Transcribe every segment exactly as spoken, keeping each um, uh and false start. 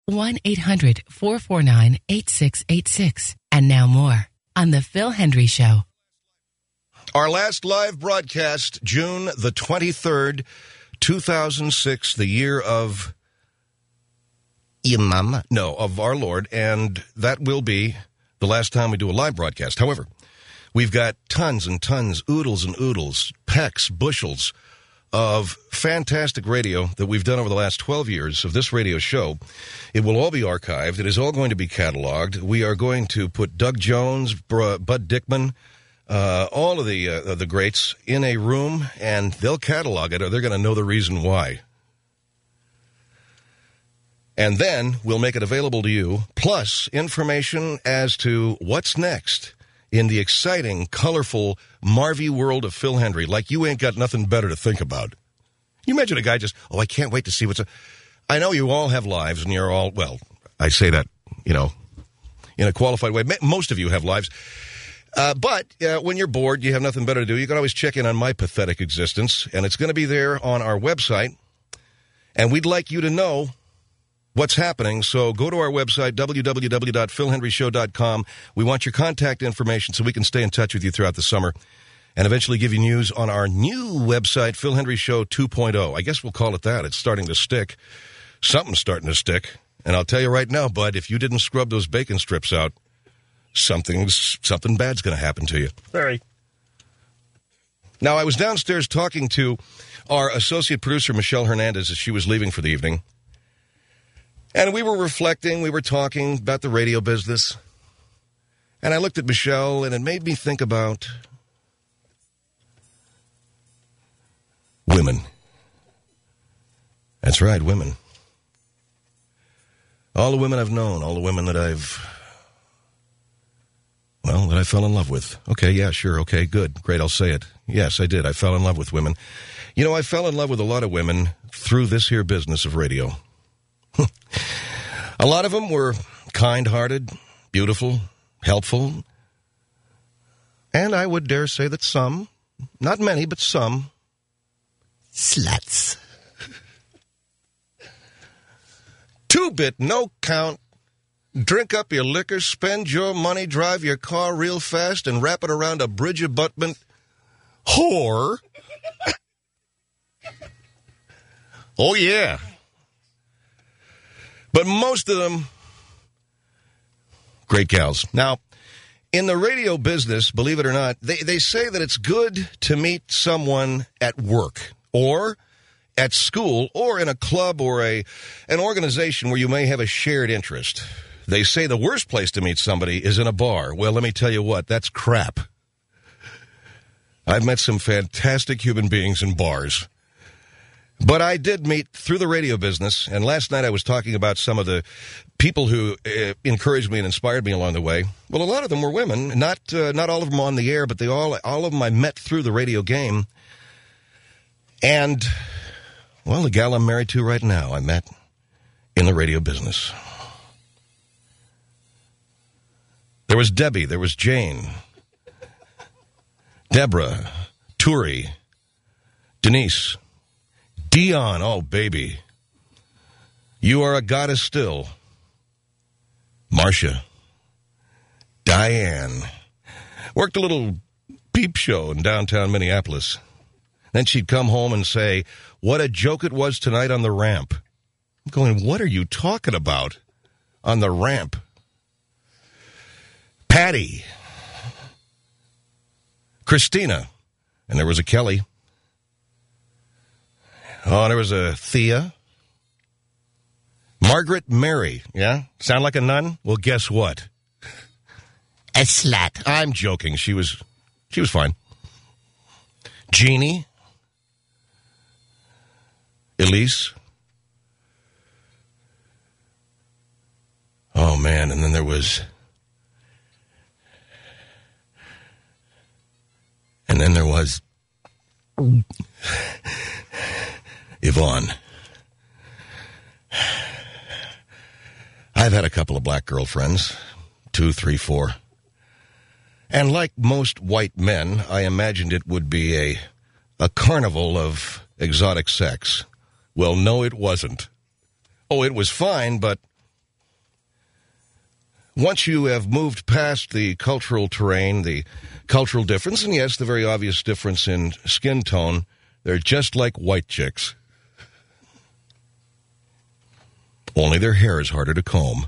one eight hundred four four nine eight six eight six. And now more on The Phil Hendrie Show. Our last live broadcast, June the twenty-third, two thousand six, the year of Imam, no, of our Lord, and that will be the last time we do a live broadcast. However, we've got tons and tons, oodles and oodles, pecks, bushels of fantastic radio that we've done over the last twelve years of this radio show. It will all be archived. It is all going to be cataloged. We are going to put Doug Jones, Bud Dickman, uh, all of the uh, the greats in a room, and they'll catalog it, or they're going to know the reason why. And then we'll make it available to you, plus information as to what's next in the exciting, colorful, Marvy world of Phil Hendrie, like you ain't got nothing better to think about. You imagine a guy just, oh, I can't wait to see what's... A... I know you all have lives, and you're all, well, I say that, you know, in a qualified way. Most of you have lives. Uh, but uh, when you're bored, you have nothing better to do, you can always check in on my pathetic existence, and it's going to be there on our website. And we'd like you to know what's happening, so go to our website, w w w dot phil hendrie show dot com. We want your contact information so we can stay in touch with you throughout the summer and eventually give you news on our new website, Phil Hendrie Show two point oh. I guess we'll call it that. It's starting to stick. Something's starting to stick. And I'll tell you right now, bud, if you didn't scrub those bacon strips out, something's, something bad's going to happen to you. Sorry. Now, I was downstairs talking to our associate producer, Michelle Hernandez, as she was leaving for the evening. And we were reflecting, we were talking about the radio business. And I looked at Michelle, and it made me think about women. That's right, women. All the women I've known, all the women that I've, well, that I fell in love with. Okay, yeah, sure, okay, good, great, I'll say it. Yes, I did, I fell in love with women. You know, I fell in love with a lot of women through this here business of radio. A lot of them were kind-hearted, beautiful, helpful, and I would dare say that some, not many, but some, sluts. Two-bit, no count, drink up your liquor, spend your money, drive your car real fast, and wrap it around a bridge abutment whore. Oh, yeah. But most of them, great gals. Now, in the radio business, believe it or not, they, they say that it's good to meet someone at work or at school or in a club or a an organization where you may have a shared interest. They say the worst place to meet somebody is in a bar. Well, let me tell you what, that's crap. I've met some fantastic human beings in bars. But I did meet through the radio business, and last night I was talking about some of the people who uh, encouraged me and inspired me along the way. Well, a lot of them were women, not uh, not all of them on the air, but they all all of them I met through the radio game. And, well, the gal I'm married to right now, I met in the radio business. There was Debbie, there was Jane, Deborah, Turi, Denise, Dion, oh, baby. You are a goddess still. Marcia. Diane. Worked a little peep show in downtown Minneapolis. Then she'd come home and say, what a joke it was tonight on the ramp. I'm going, what are you talking about on the ramp? Patty. Christina. And there was a Kelly. Oh, there was a Thea. Margaret Mary. Yeah? Sound like a nun? Well, guess what? A slut. I'm joking. She was, she was fine. Jeannie. Elise. Oh, man. And then there was... And then there was... Yvonne. I've had a couple of black girlfriends. Two, three, four. And like most white men, I imagined it would be a, a carnival of exotic sex. Well, no, it wasn't. Oh, it was fine, but once you have moved past the cultural terrain, the cultural difference, and yes, the very obvious difference in skin tone, they're just like white chicks. Only their hair is harder to comb.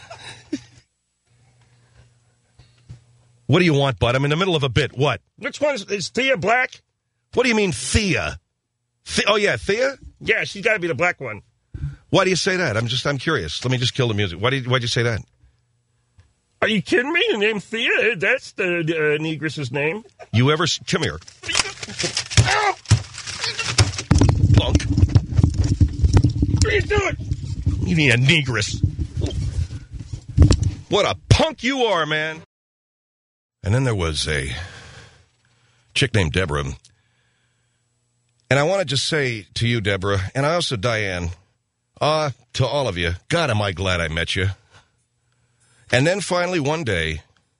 What do you want, bud? I'm in the middle of a bit. What? Which one is, is Thea black? What do you mean, Thea? The- oh, yeah, Thea? Yeah, she's got to be the black one. Why do you say that? I'm just, I'm curious. Let me just kill the music. Why do you, why'd you say that? Are you kidding me? The name Thea? That's the uh, negress's name. You ever... Come here. Punk. What are you doing? You mean a negress? What a punk you are, man. And then there was a chick named Deborah. And I want to just say to you, Deborah, and I also, Diane, uh, to all of you, God, am I glad I met you. And then finally one day,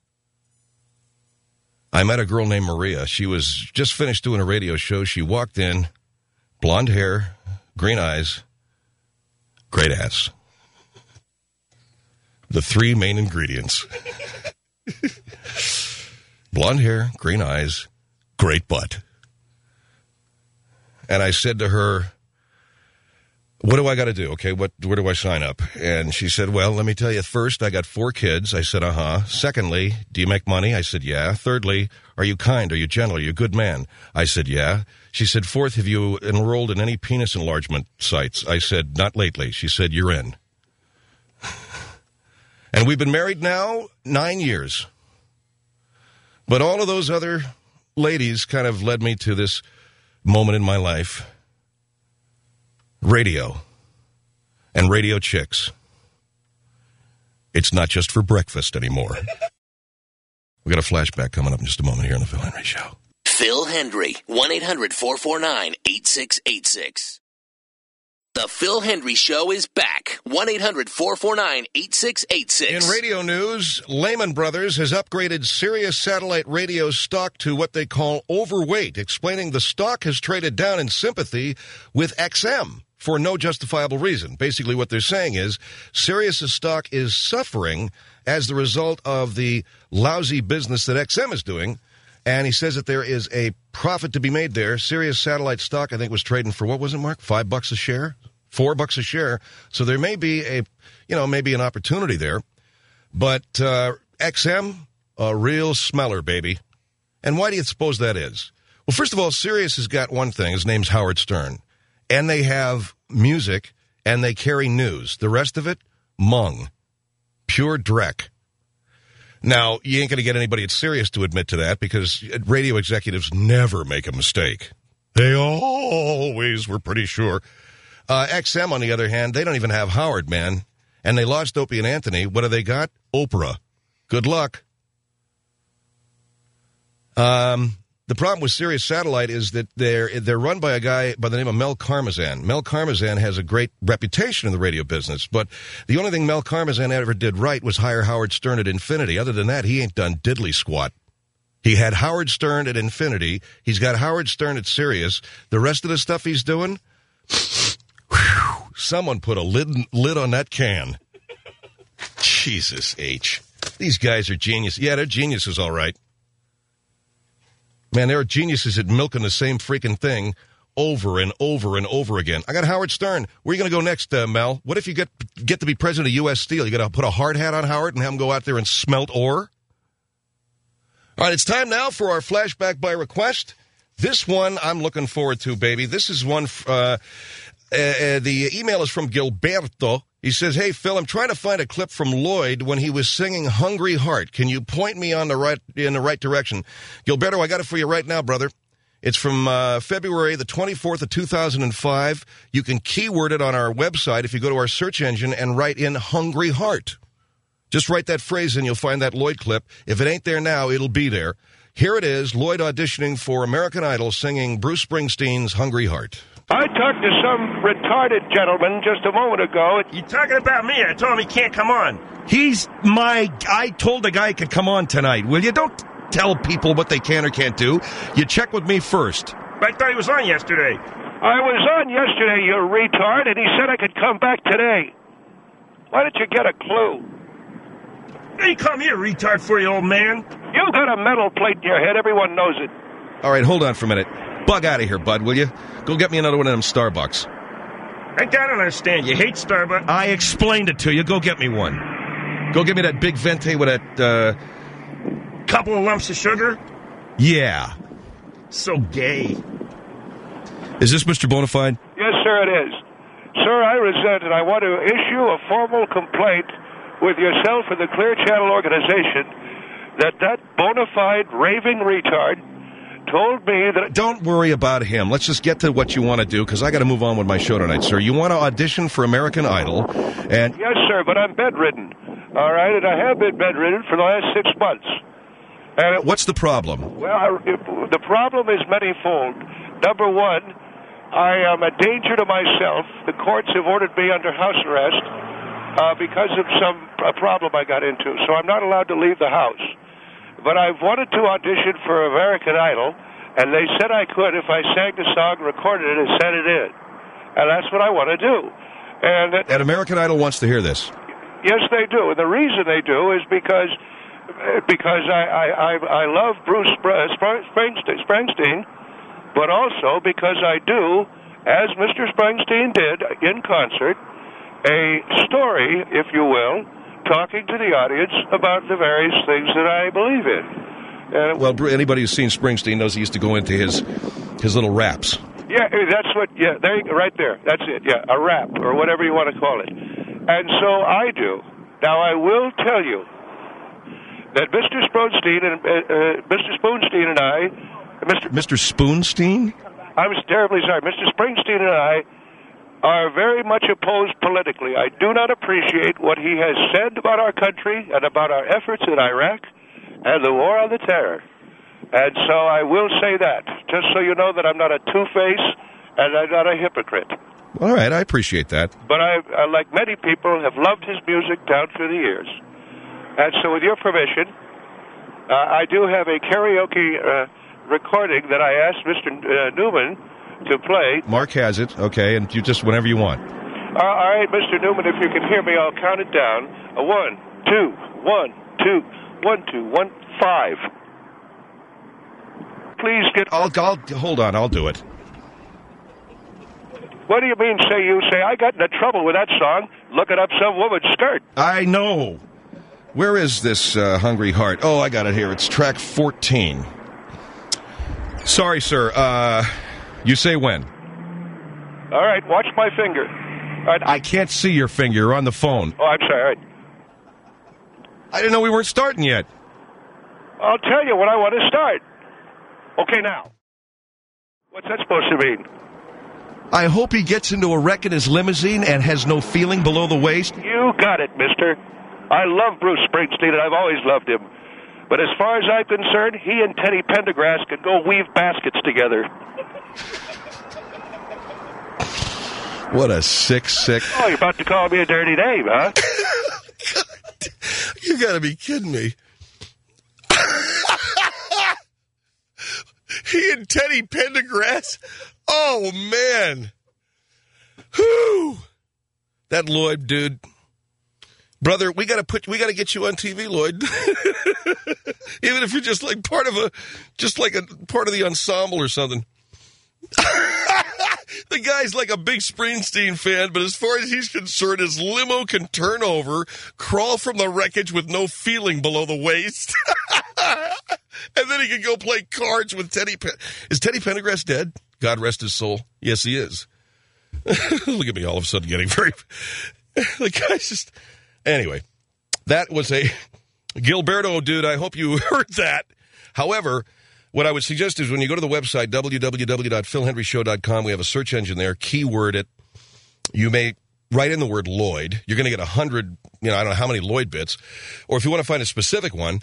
I met a girl named Maria. She was just finished doing a radio show. She walked in, blonde hair, green eyes, great ass. The three main ingredients. Blonde hair, green eyes, great butt. And I said to her, what do I got to do? Okay, what? Where do I sign up? And she said, well, let me tell you. First, I got four kids. I said, uh-huh. Secondly, do you make money? I said, yeah. Thirdly, are you kind? Are you gentle? Are you a good man? I said, yeah. She said, fourth, have you enrolled in any penis enlargement sites? I said, not lately. She said, you're in. And we've been married now nine years. But all of those other ladies kind of led me to this moment in my life. Radio. And radio chicks. It's not just for breakfast anymore. We got a flashback coming up in just a moment here on the Phil Hendrie Show. Phil Hendrie, one eight hundred four four nine eight six eight six. The Phil Hendrie Show is back. one eight hundred four four nine eight six eight six. In radio news, Lehman Brothers has upgraded Sirius satellite radio stock to what they call overweight, explaining the stock has traded down in sympathy with X M for no justifiable reason. Basically what they're saying is Sirius's stock is suffering as the result of the lousy business that X M is doing. And he says that there is a profit to be made there. Sirius satellite stock, I think, was trading for, what was it, Mark? Five bucks a share? Four bucks a share. So there may be a, you know, maybe an opportunity there. But uh, X M, a real smeller, baby. And why do you suppose that is? Well, first of all, Sirius has got one thing. His name's Howard Stern. And they have music, and they carry news. The rest of it, mung. Pure dreck. Now, you ain't going to get anybody at Sirius to admit to that because radio executives never make a mistake. They always were pretty sure. Uh, X M, on the other hand, they don't even have Howard, man. And they lost Opie and Anthony. What do they got? Oprah. Good luck. Um, the problem with Sirius Satellite is that they're they're run by a guy by the name of Mel Karmazin. Mel Karmazin has a great reputation in the radio business, but the only thing Mel Karmazin ever did right was hire Howard Stern at Infinity. Other than that, he ain't done diddly squat. He had Howard Stern at Infinity. He's got Howard Stern at Sirius. The rest of the stuff he's doing, whew, someone put a lid, lid on that can. Jesus H. These guys are geniuses. Yeah, they're geniuses, all right. Man, there are geniuses at milking the same freaking thing over and over and over again. I got Howard Stern. Where are you going to go next, uh, Mel? What if you get get to be president of U S Steel? You got to put a hard hat on Howard and have him go out there and smelt ore? All right, it's time now for our flashback by request. This one I'm looking forward to, baby. This is one, uh, uh, uh, the email is from Gilberto. He says, hey, Phil, I'm trying to find a clip from Lloyd when he was singing Hungry Heart. Can you point me on the right in the right direction? Gilberto, I got it for you right now, brother. It's from uh, February the twenty-fourth of two thousand five. You can keyword it on our website if you go to our search engine and write in Hungry Heart. Just write that phrase and you'll find that Lloyd clip. If it ain't there now, it'll be there. Here it is, Lloyd auditioning for American Idol singing Bruce Springsteen's Hungry Heart. I talked to some retarded gentleman just a moment ago. You talking about me? I told him he can't come on. He's my... I told the guy he could come on tonight. Will you? Don't tell people what they can or can't do. You check with me first. I thought he was on yesterday. I was on yesterday, you retard, and he said I could come back today. Why don't you get a clue? Hey, come here, retard for you, old man. You've got a metal plate in your head. Everyone knows it. All right, hold on for a minute. Bug out of here, bud, will you? Go get me another one of them Starbucks. I don't understand. You hate Starbucks? I explained it to you. Go get me one. Go get me that big venti with that, uh... Couple of lumps of sugar? Yeah. So gay. Is this Mister Bonafide? Yes, sir, it is. Sir, I resent and I want to issue a formal complaint with yourself and the Clear Channel organization that that bona fide raving retard told me that... Don't worry about him. Let's just get to what you want to do, because I got to move on with my show tonight, sir. You want to audition for American Idol, and... Yes, sir, but I'm bedridden. All right, and I have been bedridden for the last six months. And it, What's the problem? Well, I, it, the problem is manyfold. Number one, I am a danger to myself. The courts have ordered me under house arrest uh, because of some a problem I got into, so I'm not allowed to leave the house. But I've wanted to audition for American Idol, and they said I could if I sang the song, recorded it, and sent it in. And that's what I want to do. And, it, and American Idol wants to hear this. Yes, they do. And the reason they do is because because I, I, I, I love Bruce Springsteen, Springsteen, but also because I do, as Mister Springsteen did in concert, a story, if you will, talking to the audience about the various things that I believe in. Uh, well, anybody who's seen Springsteen knows he used to go into his his little raps. Yeah, that's what, yeah, there, right there. That's it, yeah, a rap, or whatever you want to call it. And so I do. Now, I will tell you that Mister Springsteen and uh, uh, Mister Spoonstein and I... Mister Mister Spoonstein? I'm terribly sorry. Mister Springsteen and I are very much opposed politically. I do not appreciate what he has said about our country and about our efforts in Iraq and the war on the terror. And so I will say that, just so you know that I'm not a two-face and I'm not a hypocrite. All right, I appreciate that. But I, I, like many people, have loved his music down through the years. And so with your permission, uh, I do have a karaoke uh, recording that I asked Mister Uh, Newman to play. Mark has it, okay, and you just whenever you want. Uh, all right, Mister Newman, if you can hear me, I'll count it down. A one, two, one, two, one, two, one, five. Please get... I'll, I'll, hold on, I'll do it. What do you mean, say you say? I got into trouble with that song, looking up some woman's skirt. I know. Where is this uh, Hungry Heart? Oh, I got it here. It's track fourteen. Sorry, sir. Uh... You say when? All right, watch my finger. All right. I can't see your finger. You're on the phone. Oh, I'm sorry. All right. I didn't know we weren't starting yet. I'll tell you when I want to start. Okay, now. What's that supposed to mean? I hope he gets into a wreck in his limousine and has no feeling below the waist. You got it, mister. I love Bruce Springsteen, and I've always loved him. But as far as I'm concerned, he and Teddy Pendergrass could go weave baskets together. What a sick, sick... Oh, you're about to call me a dirty name, huh? You gotta be kidding me. He and Teddy Pendergrass? Oh, man. Whew. That Lloyd dude... Brother, we gotta put, we gotta get you on T V, Lloyd. Even if you're just like part of a, just like a part of the ensemble or something. The guy's like a big Springsteen fan, but as far as he's concerned, his limo can turn over, crawl from the wreckage with no feeling below the waist, and then he can go play cards with Teddy. Pen- is Teddy Pendergrass dead? God rest his soul. Yes, he is. Look at me all of a sudden getting very... The guy's just... Anyway, that was a Gilberto, dude. I hope you heard that. However, what I would suggest is when you go to the website, w w w dot phil hendry show dot com, we have a search engine there. Keyword it. You may write in the word Lloyd. You're going to get a hundred, you know, I don't know how many Lloyd bits. Or if you want to find a specific one,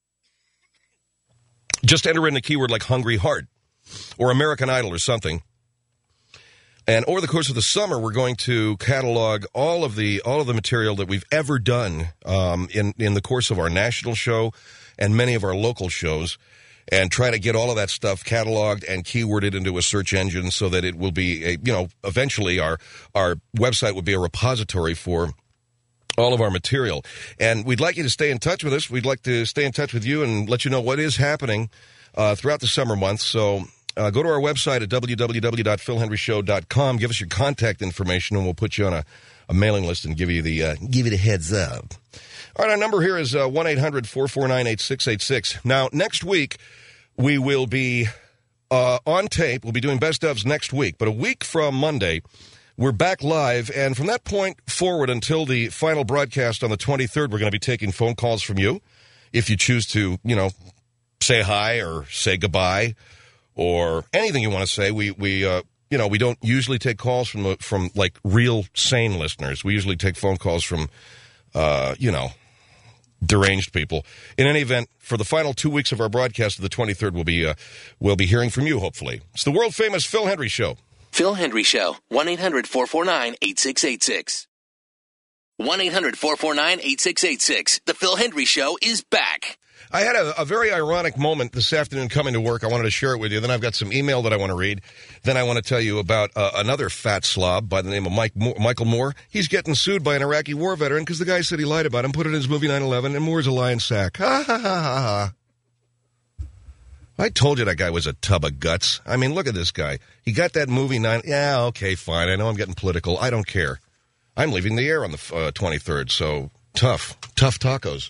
just enter in the keyword like Hungry Heart or American Idol or something. And over the course of the summer, we're going to catalog all of the all of the material that we've ever done um, in in the course of our national show and many of our local shows, and try to get all of that stuff cataloged and keyworded into a search engine so that it will be a, you know, eventually our our website would be a repository for all of our material. And we'd like you to stay in touch with us. We'd like to stay in touch with you and let you know what is happening uh, throughout the summer months. So uh, go to our website at w w w dot phil henry show dot com. Give us your contact information, and we'll put you on a, a mailing list and give you the uh, give you the heads up. All right, our number here is uh, one eight hundred four four nine eight six eight six. Now, next week, we will be uh, on tape. We'll be doing best ofs next week. But a week from Monday, we're back live. And from that point forward until the final broadcast on the twenty-third, we're going to be taking phone calls from you. If you choose to, you know, say hi or say goodbye or anything you want to say, we, we uh, you know, we don't usually take calls from, from like, real sane listeners. We usually take phone calls from, uh, you know, deranged people. In any event, for the final two weeks of our broadcast of the twenty-third, we'll be uh, we'll be hearing from you, hopefully. It's the world-famous Phil Hendry Show. Phil Hendry Show, one eight hundred four four nine eight six eight six. one eight hundred four four nine eight six eight six. The Phil Hendry Show is back. I had a, a very ironic moment this afternoon coming to work. I wanted to share it with you. Then I've got some email that I want to read. Then I want to tell you about uh, another fat slob by the name of Mike Moore, Michael Moore. He's getting sued by an Iraqi war veteran because the guy said he lied about him, put it in his movie nine eleven, and Moore's a lying sack. Ha, ha, ha, ha, ha. I told you that guy was a tub of guts. I mean, look at this guy. He got that movie nine... Yeah, okay, fine. I know I'm getting political. I don't care. I'm leaving the air on the uh, twenty-third, so tough. Tough tacos.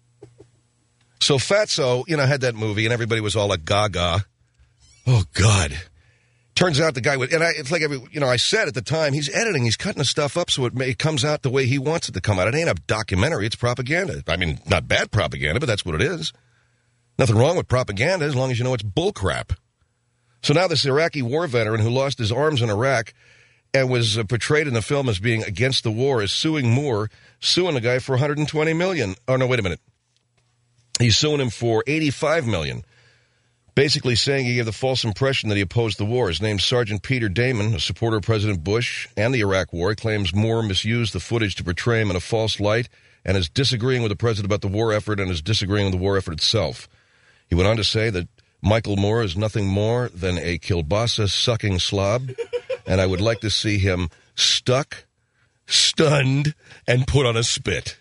So Fatso, you know, had that movie, and everybody was all like gaga. Oh, God. Turns out the guy would, and I, it's like, every, you know, I said at the time, he's editing, he's cutting the stuff up so it, may, it comes out the way he wants it to come out. It ain't a documentary, it's propaganda. I mean, not bad propaganda, but that's what it is. Nothing wrong with propaganda as long as you know it's bullcrap. So now this Iraqi war veteran who lost his arms in Iraq and was uh, portrayed in the film as being against the war is suing Moore, suing the guy for one hundred twenty million dollars. Oh, no, wait a minute. He's suing him for eighty-five million dollars, basically saying he gave the false impression that he opposed the war. His name's Sergeant Peter Damon, a supporter of President Bush and the Iraq War. He claims Moore misused the footage to portray him in a false light and is disagreeing with the president about the war effort and is disagreeing with the war effort itself. He went on to say that Michael Moore is nothing more than a kielbasa-sucking slob, and I would like to see him stuck, stunned, and put on a spit.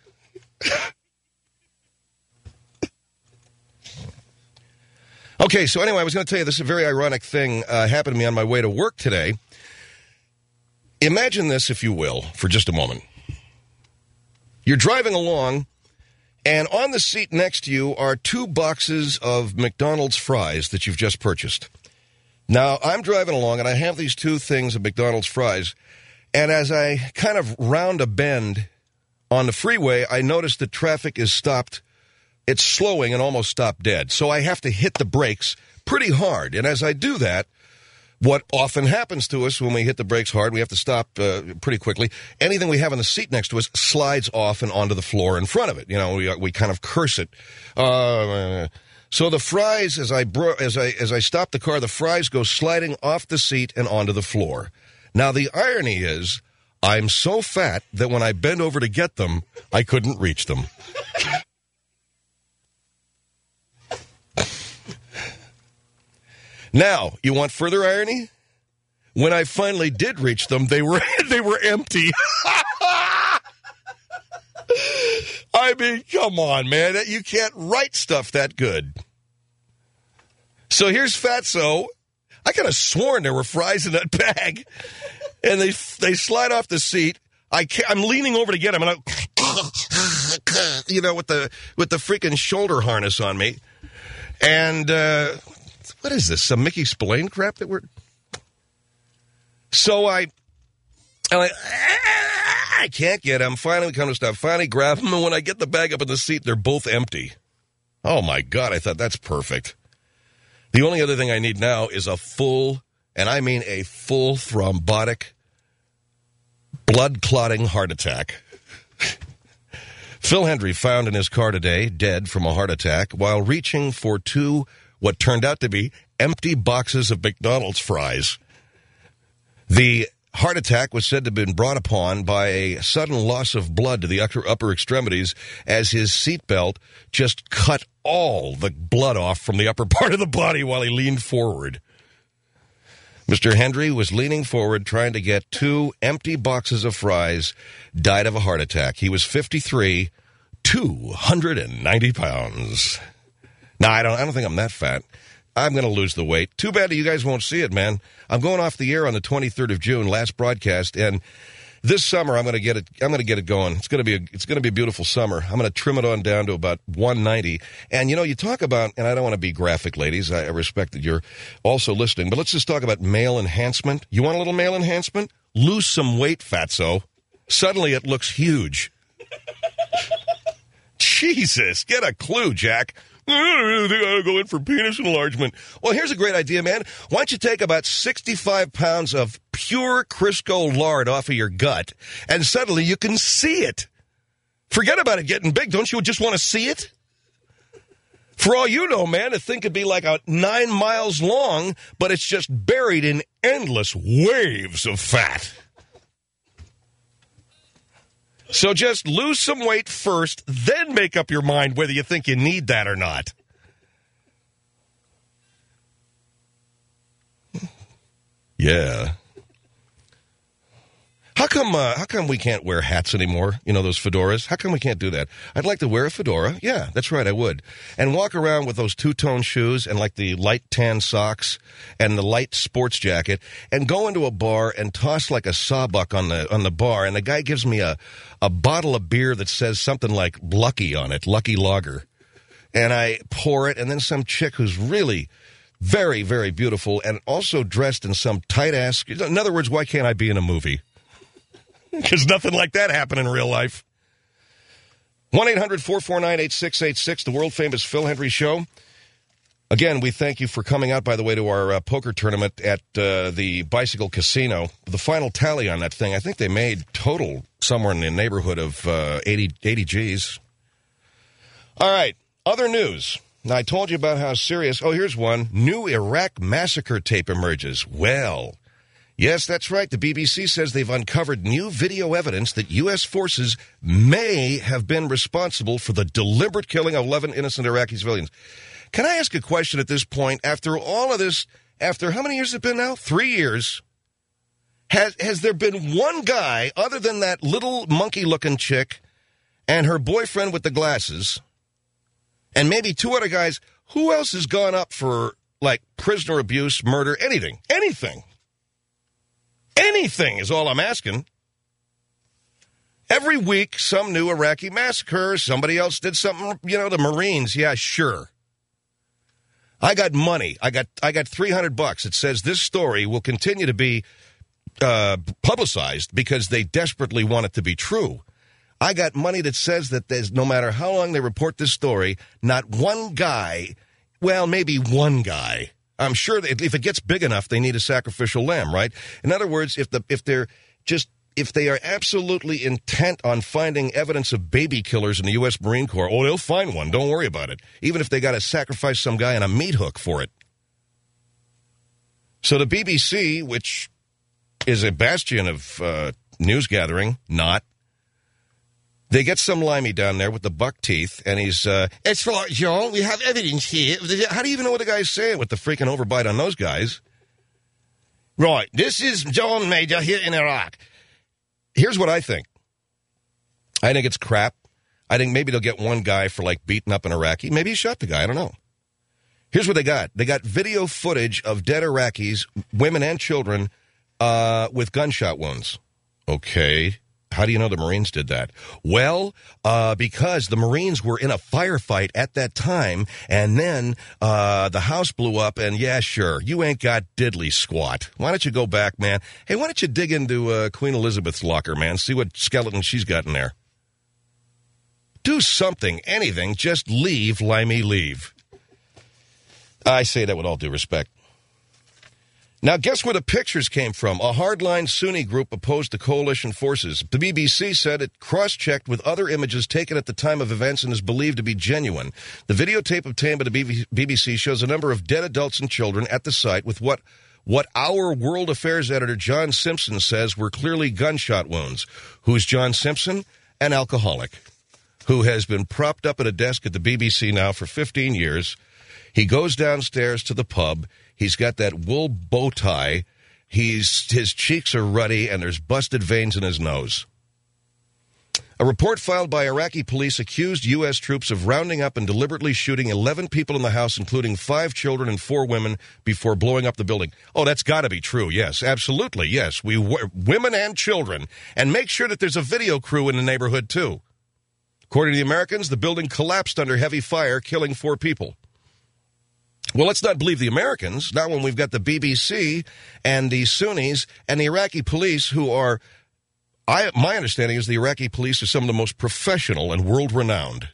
Okay, so anyway, I was going to tell you this is a very ironic thing uh, happened to me on my way to work today. Imagine this, if you will, for just a moment. You're driving along, and on the seat next to you are two boxes of McDonald's fries that you've just purchased. Now, I'm driving along, and I have these two things of McDonald's fries, and as I kind of round a bend on the freeway, I notice that traffic is stopped. It's slowing and almost stopped dead. So I have to hit the brakes pretty hard. And as I do that, what often happens to us when we hit the brakes hard, we have to stop uh, pretty quickly. Anything we have on the seat next to us slides off and onto the floor in front of it. You know, we we kind of curse it. Uh, so the fries, as I bro- as I as I stop the car, the fries go sliding off the seat and onto the floor. Now the irony is, I'm so fat that when I bend over to get them, I couldn't reach them. Now, you want further irony? When I finally did reach them, they were they were empty. I mean, come on, man. You can't write stuff that good. So here's Fatso. I could have sworn there were fries in that bag. And they they slide off the seat. I can't, I'm leaning over to get them, and I, you know, with the with the freaking shoulder harness on me. And, uh... what is this, some Mickey Spillane crap that we're... So I... I'm like, I can't get them. Finally come to stop. Finally grab them, and when I get the bag up in the seat, they're both empty. Oh, my God, I thought that's perfect. The only other thing I need now is a full, and I mean a full thrombotic, blood-clotting heart attack. Phil Hendry found in his car today, dead from a heart attack, while reaching for two... what turned out to be empty boxes of McDonald's fries. The heart attack was said to have been brought upon by a sudden loss of blood to the upper, upper extremities as his seatbelt just cut all the blood off from the upper part of the body while he leaned forward. Mister Hendry was leaning forward trying to get two empty boxes of fries, died of a heart attack. He was fifty-three, two hundred ninety pounds. No, I don't, I don't think I'm that fat. I'm going to lose the weight. Too bad you guys won't see it, man. I'm going off the air on the twenty-third of June, last broadcast, and this summer I'm going to get it. I'm going to get it going. It's going to be a, it's going to be a beautiful summer. I'm going to trim it on down to about one ninety. And you know, you talk about, and I don't want to be graphic, ladies. I, I respect that you're also listening, but let's just talk about male enhancement. You want a little male enhancement? Lose some weight, fatso. Suddenly it looks huge. Jesus, get a clue, Jack. I think I ought to go in for penis enlargement. Well, here's a great idea, man. Why don't you take about sixty-five pounds of pure Crisco lard off of your gut, and suddenly you can see it. Forget about it getting big. Don't you just want to see it? For all you know, man, the thing could be like a nine miles long, but it's just buried in endless waves of fat. So just lose some weight first, then make up your mind whether you think you need that or not. Yeah. How come uh, how come we can't wear hats anymore? You know, those fedoras? How come we can't do that? I'd like to wear a fedora. Yeah, that's right, I would. And walk around with those two-tone shoes and like the light tan socks and the light sports jacket and go into a bar and toss like a sawbuck on the on the bar, and the guy gives me a, a bottle of beer that says something like Lucky on it, Lucky Lager. And I pour it, and then some chick who's really very, very beautiful and also dressed in some tight-ass... In other words, why can't I be in a movie? Because nothing like that happened in real life. one eight hundred four four nine eight six eight six, the world-famous Phil Hendry Show. Again, we thank you for coming out, by the way, to our uh, poker tournament at uh, the Bicycle Casino. The final tally on that thing, I think they made total somewhere in the neighborhood of uh, eighty, eighty G's. All right, other news. Now, I told you about how serious... Oh, here's one. New Iraq massacre tape emerges. Well... Yes, that's right. The B B C says they've uncovered new video evidence that U S forces may have been responsible for the deliberate killing of eleven innocent Iraqi civilians. Can I ask a question at this point? After all of this, after how many years has it been now? Three years. Has, has there been one guy, other than that little monkey-looking chick and her boyfriend with the glasses, and maybe two other guys, who else has gone up for, like, prisoner abuse, murder, anything? Anything. Anything is all I'm asking. Every week, some new Iraqi massacre. Somebody else did something, you know, the Marines. Yeah, sure. I got money. I got I got three hundred bucks. It says this story will continue to be uh, publicized because they desperately want it to be true. I got money that says that there's no matter how long they report this story, not one guy, well, maybe one guy. I'm sure that if it gets big enough, they need a sacrificial lamb, right? In other words, if the if they're just if they are absolutely intent on finding evidence of baby killers in the U S Marine Corps, oh, they'll find one. Don't worry about it. Even if they got to sacrifice some guy on a meat hook for it. So the B B C, which is a bastion of uh, news gathering, not. They get some limey down there with the buck teeth, and he's, uh, it's right, John, we have evidence here. How do you even know what the guy's saying with the freaking overbite on those guys? Right, this is John Major here in Iraq. Here's what I think. I think it's crap. I think maybe they'll get one guy for, like, beating up an Iraqi. Maybe he shot the guy, I don't know. Here's what they got. They got video footage of dead Iraqis, women and children, uh, with gunshot wounds. Okay. How do you know the Marines did that? Well, uh, because the Marines were in a firefight at that time, and then uh, the house blew up, and yeah, sure, you ain't got diddly squat. Why don't you go back, man? Hey, why don't you dig into uh, Queen Elizabeth's locker, man? See what skeleton she's got in there. Do something, anything, just leave, Limey, leave. I say that with all due respect. Now, guess where the pictures came from? A hardline Sunni group opposed to coalition forces. The B B C said it cross-checked with other images taken at the time of events and is believed to be genuine. The videotape obtained by the B B C shows a number of dead adults and children at the site with what what our World Affairs editor John Simpson says were clearly gunshot wounds. Who's John Simpson? An alcoholic who has been propped up at a desk at the B B C now for fifteen years. He goes downstairs to the pub. He's got that wool bow tie, He's his cheeks are ruddy, and there's busted veins in his nose. A report filed by Iraqi police accused U S troops of rounding up and deliberately shooting eleven people in the house, including five children and four women, before blowing up the building. Oh, that's got to be true. Yes, absolutely. Yes, we women and children. And make sure that there's a video crew in the neighborhood, too. According to the Americans, the building collapsed under heavy fire, killing four people. Well, let's not believe the Americans. Not when we've got the B B C and the Sunnis and the Iraqi police who are... I, my understanding is the Iraqi police are some of the most professional and world-renowned.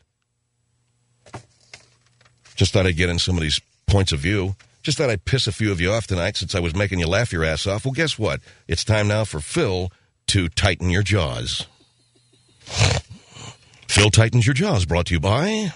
Just thought I'd get in some of these points of view. Just thought I'd piss a few of you off tonight since I was making you laugh your ass off. Well, guess what? It's time now for Phil to tighten your jaws. Phil Tightens Your Jaws, brought to you by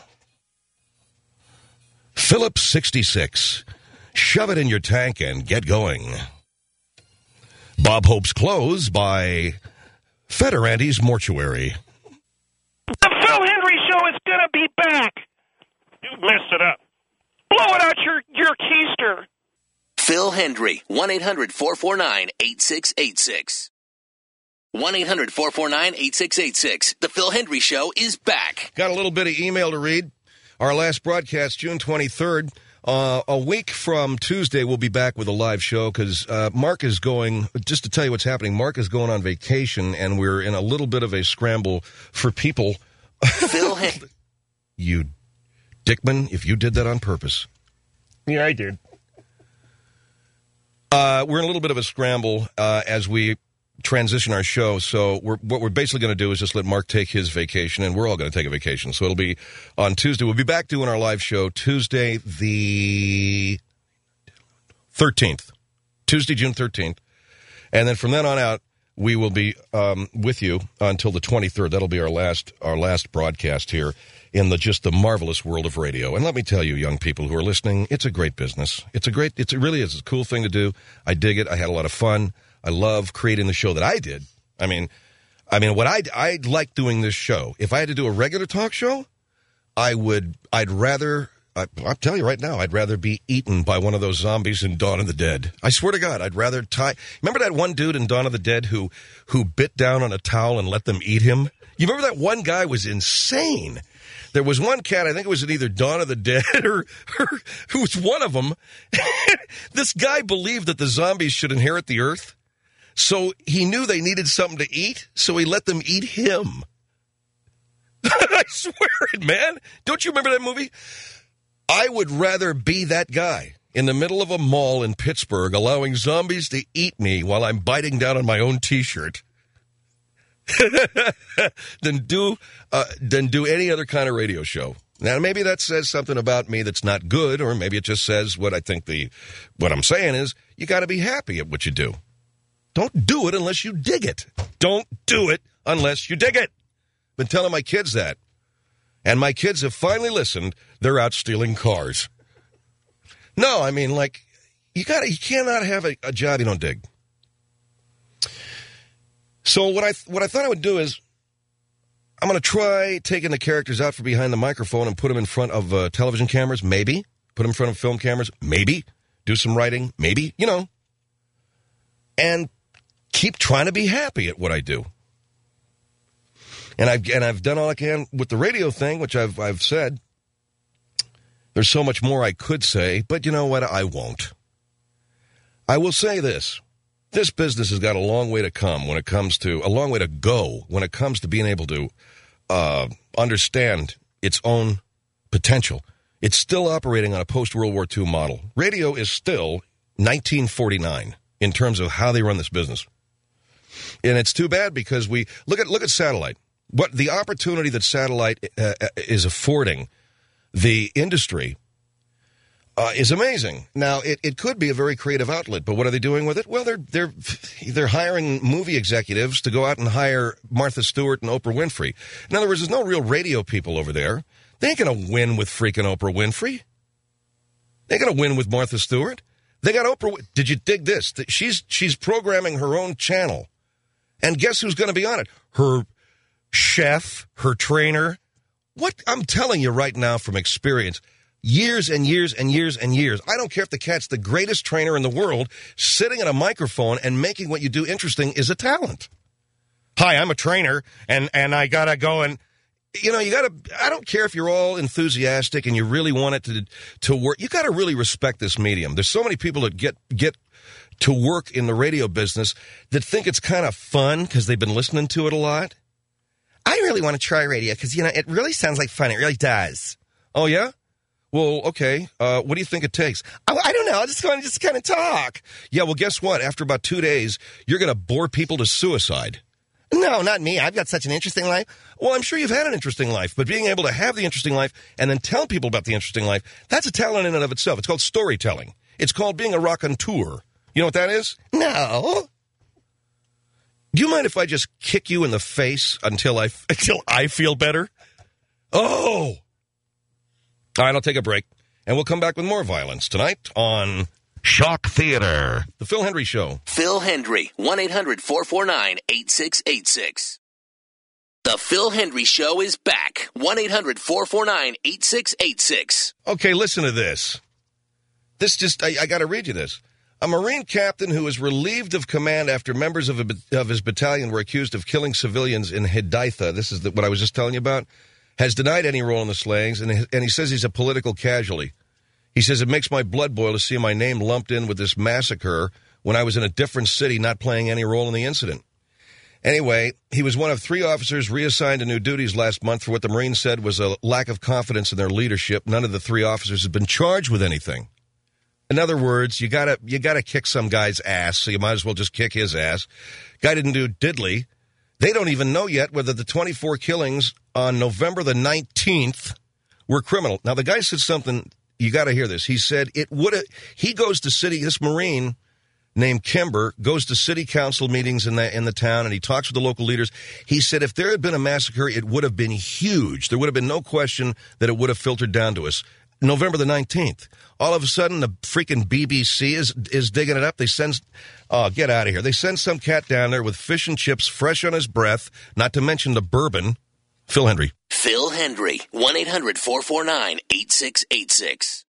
Phillips sixty-six. Shove it in your tank and get going. Bob Hope's Clothes by Federanti's Mortuary. The Phil Hendry Show is going to be back. You messed it up. Blow it out your, your keister. Phil Hendry, one eight hundred four four nine eight six eight six. one eight hundred four four nine eight six eight six. The Phil Hendry Show is back. Got a little bit of email to read. Our last broadcast, June twenty-third. Uh, a week from Tuesday, we'll be back with a live show because uh, Mark is going, just to tell you what's happening, Mark is going on vacation, and we're in a little bit of a scramble for people. Phil Hendry. You Dickman, if you did that on purpose. Yeah, I did. Uh, we're in a little bit of a scramble uh, as we transition our show, so we're, what we're basically going to do is just let Mark take his vacation, and we're all going to take a vacation. So it'll be on Tuesday. We'll be back doing our live show Tuesday the thirteenth. Tuesday, June thirteenth. And then from then on out, we will be um, with you until the twenty-third. That'll be our last our last broadcast here in the just the marvelous world of radio. And let me tell you, young people who are listening, it's a great business. It's a great, it's, it really is a cool thing to do. I dig it. I had a lot of fun. I love creating the show that I did. I mean, I mean, what I I like doing this show. If I had to do a regular talk show, I would. I'd rather. I, I'll tell you right now, I'd rather be eaten by one of those zombies in Dawn of the Dead. I swear to God, I'd rather tie. Remember that one dude in Dawn of the Dead who who bit down on a towel and let them eat him? You remember that one guy was insane. There was one cat, I think it was in either Dawn of the Dead or, or who was one of them. This guy believed that the zombies should inherit the earth. So he knew they needed something to eat, so he let them eat him. I swear it, man. Don't you remember that movie? I would rather be that guy in the middle of a mall in Pittsburgh allowing zombies to eat me while I'm biting down on my own T-shirt than do uh, than do any other kind of radio show. Now, maybe that says something about me that's not good, or maybe it just says what I think the what I'm saying is you got to be happy at what you do. Don't do it unless you dig it. Don't do it unless you dig it. Been telling my kids that. And my kids have finally listened. They're out stealing cars. No, I mean, like, you gotta, you cannot have a, a job you don't dig. So what I what I thought I would do is I'm going to try taking the characters out from behind the microphone and put them in front of uh, television cameras, maybe. Put them in front of film cameras, maybe. Do some writing, maybe. You know. And keep trying to be happy at what I do. And I've, and I've done all I can with the radio thing, which I've, I've said. There's so much more I could say, but you know what? I won't. I will say this. This business has got a long way to come when it comes to, a long way to go when it comes to being able to uh, understand its own potential. It's still operating on a post-World War Two model. Radio is still nineteen forty-nine. In terms of how they run this business. And it's too bad because we look at look at satellite. What the opportunity that satellite uh, is affording the industry uh, is amazing. Now, it, it could be a very creative outlet, but what are they doing with it? Well, they're they're they're hiring movie executives to go out and hire Martha Stewart and Oprah Winfrey. In other words, there's no real radio people over there. They ain't going to win with freaking Oprah Winfrey. They ain't going to win with Martha Stewart. They got Oprah. Did you dig this? She's she's programming her own channel. And guess who's going to be on it? Her chef, her trainer. What I'm telling you right now from experience, Years and years and years and years. I don't care if the cat's the greatest trainer in the world. Sitting at a microphone and making what you do interesting is a talent. Hi, I'm a trainer, and, and I got to go and, you know, you got to, I don't care if you're all enthusiastic and you really want it to to work. You got to really respect this medium. There's so many people that get get to work in the radio business that think it's kind of fun because they've been listening to it a lot. I really want to try radio because, you know, it really sounds like fun. It really does. Oh, yeah? Well, okay. Uh, what do you think it takes? I, I don't know. I just want to just kind of talk. Yeah, well, guess what? After about two days, you're going to bore people to suicide. No, not me. I've got such an interesting life. Well, I'm sure you've had an interesting life, but being able to have the interesting life and then tell people about the interesting life, that's a talent in and of itself. It's called storytelling. It's called being a raconteur. You know what that is? No. Do you mind if I just kick you in the face until I, until I feel better? Oh. All right, I'll take a break, and we'll come back with more violence tonight on Shock Theater. The Phil Hendrie Show. Phil Hendrie, one eight hundred four four nine eight six eight six. The Phil Hendrie Show is back. one eight hundred four four nine eight six eight six. Okay, listen to this. This just, I, I got to read you this. A Marine captain who was relieved of command after members of, a, of his battalion were accused of killing civilians in Hidatha, this is the, what I was just telling you about, has denied any role in the slayings, and, and he says he's a political casualty. He says, it makes my blood boil to see my name lumped in with this massacre when I was in a different city not playing any role in the incident. Anyway, he was one of three officers reassigned to new duties last month for what the Marines said was a lack of confidence in their leadership. None of the three officers have been charged with anything. In other words, you gotta you gotta kick some guy's ass, so you might as well just kick his ass. Guy didn't do diddly. They don't even know yet whether the twenty-four killings on November the nineteenth were criminal. Now, the guy said something, you got to hear this. He said it would have, he goes to city, this Marine named Kimber goes to city council meetings in the, in the town, and he talks with the local leaders. He said if there had been a massacre, it would have been huge. There would have been no question that it would have filtered down to us. November the nineteenth. All of a sudden, the freaking B B C is is digging it up. They send, oh, get out of here. They send some cat down there with fish and chips fresh on his breath, not to mention the bourbon. Phil Hendrie. Phil Hendrie, one eight hundred four four nine eight six eight six.